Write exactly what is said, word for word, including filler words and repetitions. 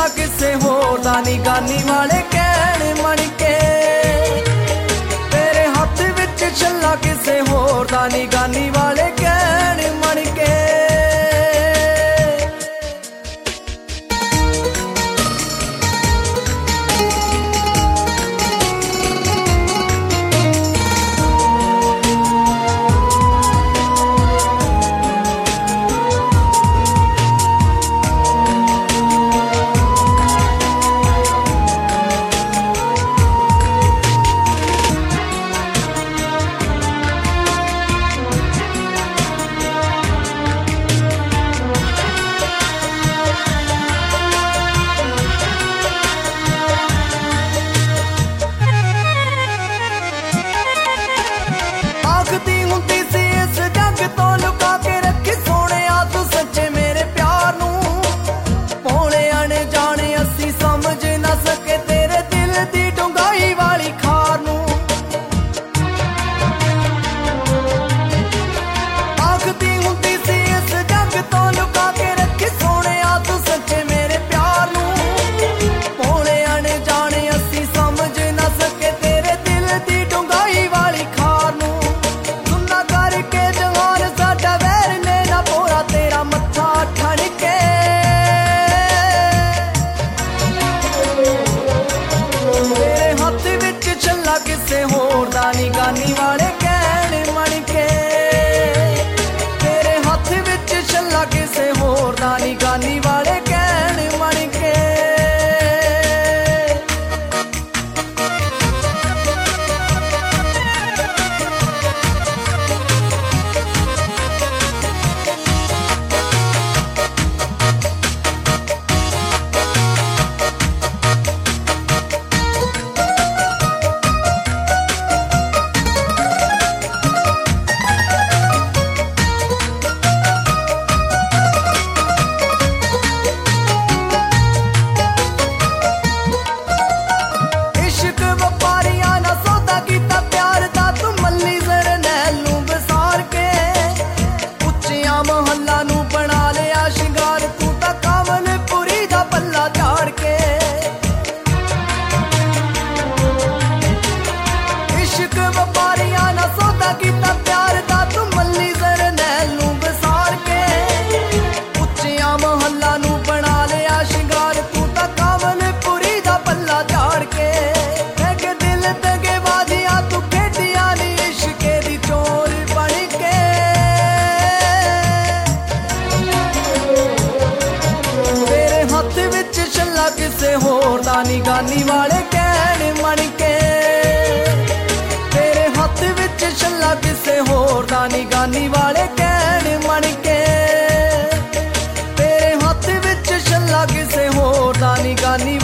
छल्ला किसे होर दा नी गानी वाले कहण मन के तेरे हाथ विच छल्ला किसे होर दा नी गानी वाले कहण मन के गानी वाले कहण मन के तेरे हाथ विच छल्ला किसे होर दा नी गानी वाले कहण मन के किसे होर दा नी गानी वाले कहण मन के तेरे हाथ विच छल्ला किसे होर दा नी गानी वाले कहण मन के तेरे हाथ विच छल्ला किसे होर दा नी गानी